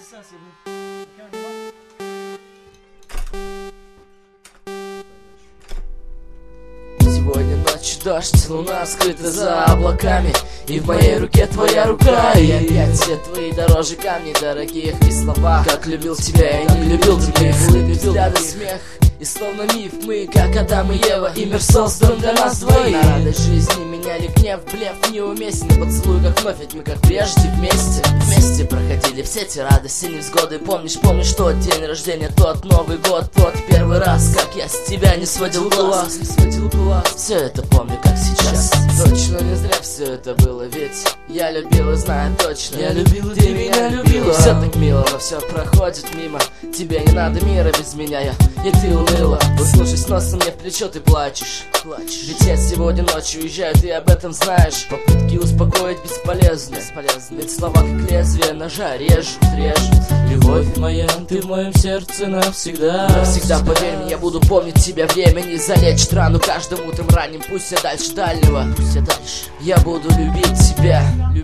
Сегодня ночью дождь, луна скрыта за облаками, и в моей руке твоя рука. И опять все твои дороже камней дорогих, и слова, как любил тебя, я не любил других. Улыбки, взгляды, смех, и словно миф мы, как Адам и Ева, и мир создан для нас двоих. На радость жизни меняли гнев, блеф неуместен. Поцелуй как вновь, ведь мы как прежде вместе проходили все те радости, невзгоды. Помнишь тот день рождения, тот Новый год, тот первый раз, как я с тебя не сводил глаз. Все это помню, как сейчас. Точно не зря все это было, ведь я любил и знаю точно. Я любил, и ты меня любила. Все так мило, но все проходит мимо. Тебе не надо мира без меня, и ты уныла. Уткнувшись носом мне в плечо, ты плачешь. Ведь я сегодня ночью уезжаю, ты об этом знаешь. Попытки успокоить бесполезны. Ведь слова как лезвие ножа режут. Любовь моя, ты в моем сердце навсегда. Навсегда, поверь мне, я буду помнить тебя. Времени залечит рану каждым утром ранним. Пусть я дальше дальнего, я буду любить тебя.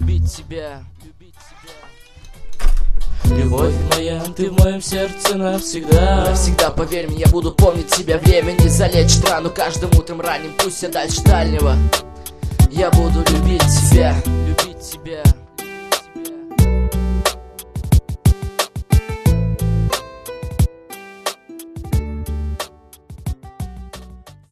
Любовь моя, ты в моем сердце навсегда. Навсегда, поверь мне, я буду помнить тебя. Времени залечит рану каждым утром ранним. Пусть я дальше дальнего, я буду любить тебя.